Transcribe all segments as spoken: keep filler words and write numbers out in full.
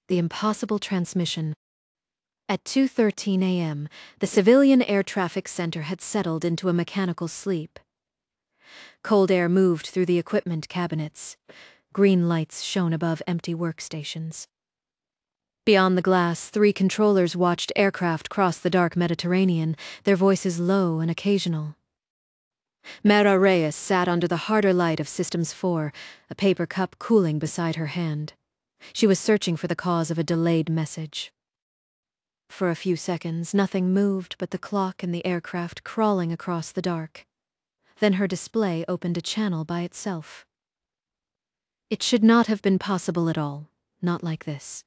The impossible transmission. At two thirteen a m, the civilian air traffic center had settled into a mechanical sleep. Cold air moved through the equipment cabinets. Green lights shone above empty workstations. Beyond the glass, three controllers watched aircraft cross the dark Mediterranean, their voices low and occasional. Mara Reyes sat under the harder light of Systems four, a paper cup cooling beside her hand. She was searching for the cause of a delayed message. For a few seconds, nothing moved but the clock and the aircraft crawling across the dark. Then her display opened a channel by itself. It should not have been possible at all, not like this.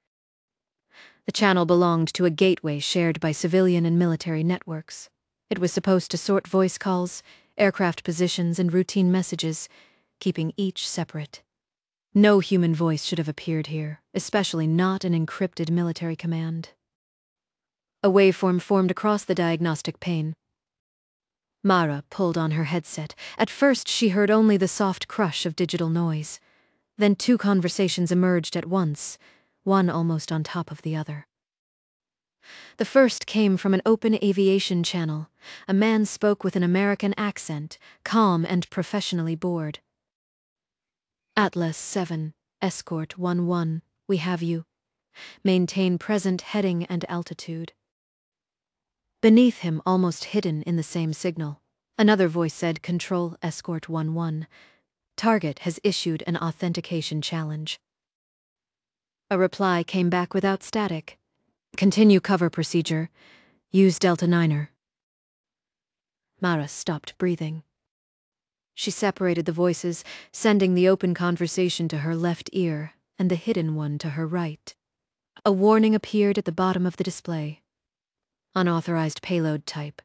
The channel belonged to a gateway shared by civilian and military networks. It was supposed to sort voice calls, aircraft positions, and routine messages, keeping each separate. No human voice should have appeared here, especially not an encrypted military command. A waveform formed across the diagnostic pane. Mara pulled on her headset. At first she heard only the soft crush of digital noise. Then two conversations emerged at once, one almost on top of the other. The first came from an open aviation channel. A man spoke with an American accent, calm and professionally bored. Atlas seven, Escort one one, we have you. Maintain present heading and altitude. Beneath him, almost hidden in the same signal, another voice said, Control Escort one one. Target has issued an authentication challenge. A reply came back without static. Continue cover procedure. Use Delta Niner. Mara stopped breathing. She separated the voices, sending the open conversation to her left ear and the hidden one to her right. A warning appeared at the bottom of the display. Unauthorized payload type.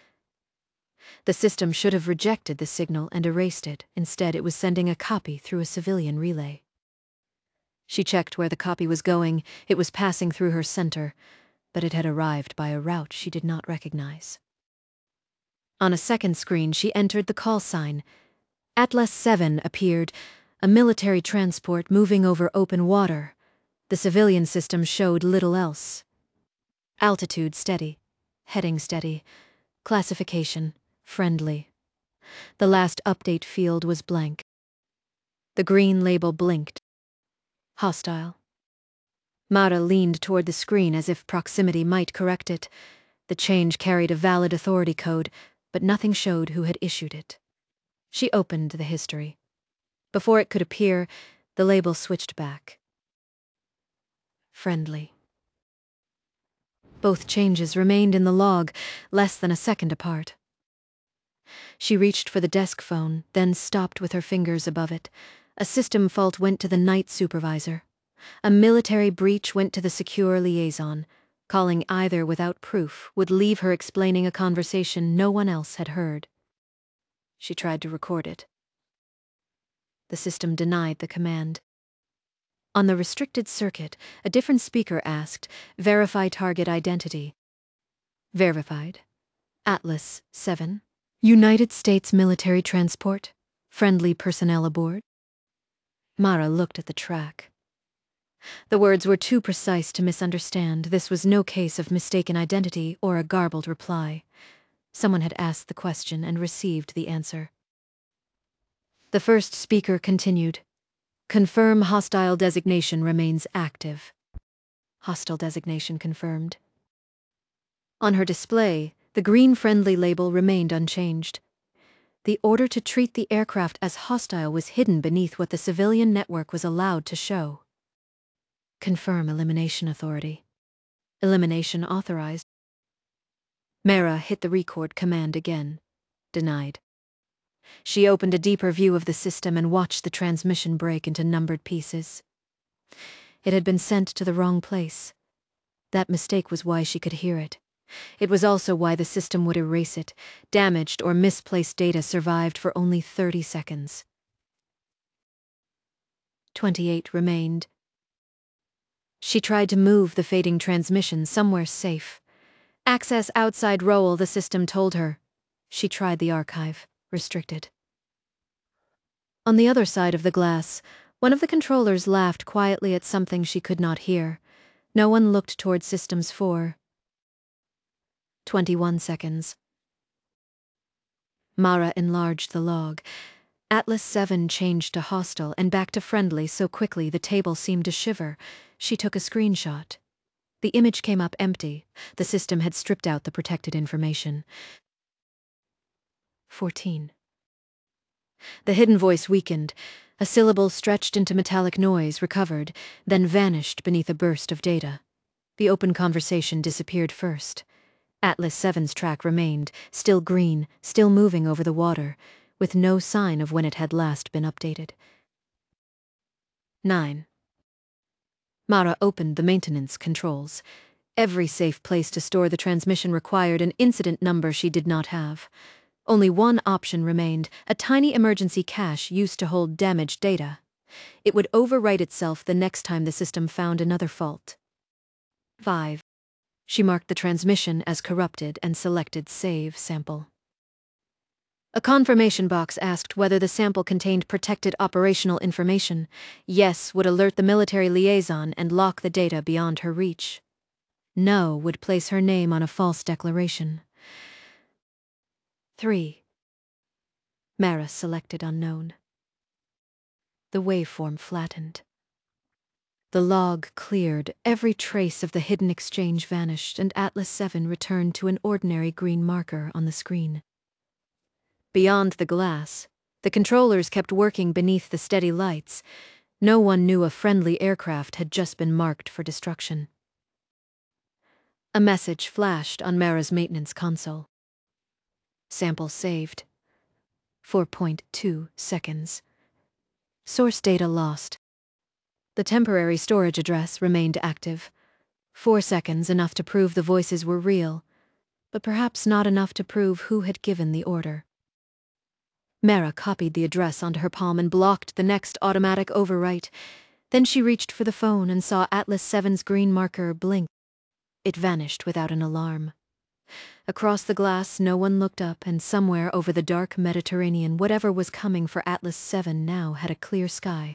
The system should have rejected the signal and erased it. Instead, it was sending a copy through a civilian relay. She checked where the copy was going. It was passing through her center, but it had arrived by a route she did not recognize. On a second screen, she entered the call sign. Atlas seven appeared, a military transport moving over open water. The civilian system showed little else. Altitude steady, heading steady, classification friendly. The last update field was blank. The green label blinked. Hostile. Mara leaned toward the screen as if proximity might correct it. The change carried a valid authority code, but nothing showed who had issued it. She opened the history. Before it could appear, the label switched back. Friendly. Both changes remained in the log, less than a second apart. She reached for the desk phone, then stopped with her fingers above it. A system fault went to the night supervisor. A military breach went to the secure liaison. Calling either without proof would leave her explaining a conversation no one else had heard. She tried to record it. The system denied the command. On the restricted circuit, a different speaker asked, Verify target identity. Verified. Atlas seven. United States military transport. Friendly personnel aboard. Mara looked at the track. The words were too precise to misunderstand. This was no case of mistaken identity or a garbled reply. Someone had asked the question and received the answer. The first speaker continued. Confirm hostile designation remains active. Hostile designation confirmed. On her display, the green friendly label remained unchanged. The order to treat the aircraft as hostile was hidden beneath what the civilian network was allowed to show. Confirm elimination authority. Elimination authorized. Mara hit the record command again. Denied. She opened a deeper view of the system and watched the transmission break into numbered pieces. It had been sent to the wrong place. That mistake was why she could hear it. It was also why the system would erase it. Damaged or misplaced data survived for only thirty seconds. Twenty-eight remained. She tried to move the fading transmission somewhere safe. Access outside R O L, the system told her. She tried the archive. Restricted. On the other side of the glass, One of the controllers laughed quietly at something she could not hear. No one looked toward Systems four. Twenty-one seconds. Mara enlarged the log. Atlas seven changed to hostile and back to friendly so quickly the table seemed to shiver. She took a screenshot. The image came up empty. The system had stripped out the protected information. Fourteen. The hidden voice weakened. A syllable stretched into metallic noise, recovered, then vanished beneath a burst of data. The open conversation disappeared first. Atlas seven's track remained, still green, still moving over the water, with no sign of when it had last been updated. Nine. Mara opened the maintenance controls. Every safe place to store the transmission required an incident number she did not have. Only one option remained, a tiny emergency cache used to hold damaged data. It would overwrite itself the next time the system found another fault. Five. She marked the transmission as corrupted and selected Save Sample. A confirmation box asked whether the sample contained protected operational information. Yes would alert the military liaison and lock the data beyond her reach. No would place her name on a false declaration. Three. Mara selected Unknown. The waveform flattened. The log cleared, every trace of the hidden exchange vanished, and Atlas seven returned to an ordinary green marker on the screen. Beyond the glass, the controllers kept working beneath the steady lights. No one knew a friendly aircraft had just been marked for destruction. A message flashed on Mara's maintenance console. Sample saved. four point two seconds. Source data lost. The temporary storage address remained active. Four seconds, enough to prove the voices were real, but perhaps not enough to prove who had given the order. Mara copied the address onto her palm and blocked the next automatic overwrite. Then she reached for the phone and saw Atlas seven's green marker blink. It vanished without an alarm. Across the glass, no one looked up, and somewhere over the dark Mediterranean, whatever was coming for Atlas seven now had a clear sky.